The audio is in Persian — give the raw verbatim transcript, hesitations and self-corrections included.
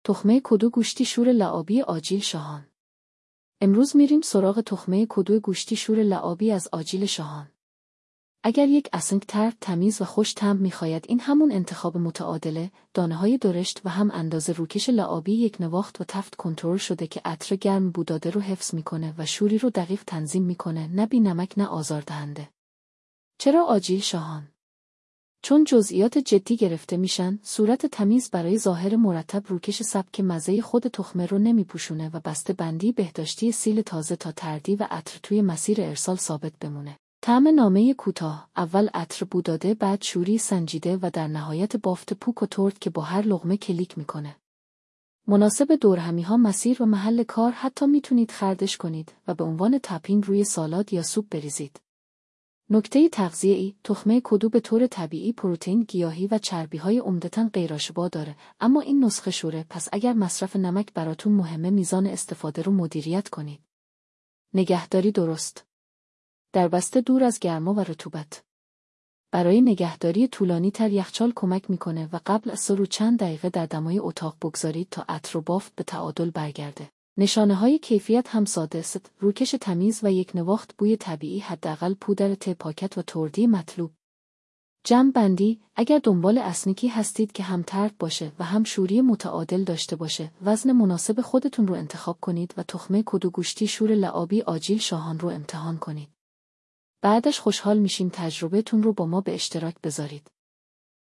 تخمه کدو گوشتی شور لعابی آجیل شاهان. امروز میریم سراغ تخمه کدو گوشتی شور لعابی از آجیل شاهان. اگر یک اسنگ ترد، تمیز و خوش طعم می‌خواید، این همون انتخاب متعادله. دانه‌های درشت و هم اندازه روکش لعابی یک نواخت و تفت کنترل شده که عطر گرم بوداده رو حفظ می‌کنه و شوری رو دقیق تنظیم می‌کنه، نه بی نمک نه آزاردهنده. چرا آجیل شاهان؟ چون جزئیات جدی گرفته میشن، صورت تمیز برای ظاهر مرتب، روکش سبک مزه خود تخمه رو نمیپوشونه و بسته بندی بهداشتی سیل تازه تا تردی و عطر توی مسیر ارسال ثابت بمونه. طعم نامه کوتاه، اول عطر بوداده، بعد شوری سنجیده و در نهایت بافت پوک و ترد که با هر لقمه کلیک میکنه. مناسب دورهمی‌ها، مسیر و محل کار، حتی میتونید خردش کنید و به عنوان تاپینگ روی سالاد یا سوپ بریزید. نکته تغذیه‌ای: تخمه کدو به طور طبیعی پروتئین گیاهی و چربی‌های عمدتاً غیرآشباع داره، اما این نسخه شوره، پس اگر مصرف نمک براتون مهمه، میزان استفاده رو مدیریت کنید. نگهداری درست. در بسته دور از گرما و رطوبت. برای نگهداری طولانی تر یخچال کمک میکنه و قبل از سرو چند دقیقه در دمای اتاق بگذارید تا عطر و بافت به تعادل برگرده. نشانه‌های کیفیت هم ساده است: روکش تمیز و یک نواخت، بوی طبیعی، حداقل پودر ته پاکت و تردی مطلوب. جمع بندی: اگر دنبال اسنیکی هستید که هم ترد باشه و هم شوری متعادل داشته باشه، وزن مناسب خودتون رو انتخاب کنید و تخمه کدو گوشتی شور لعابی آجیل شاهان رو امتحان کنید. بعدش خوشحال میشیم تجربه‌تون رو با ما به اشتراک بذارید.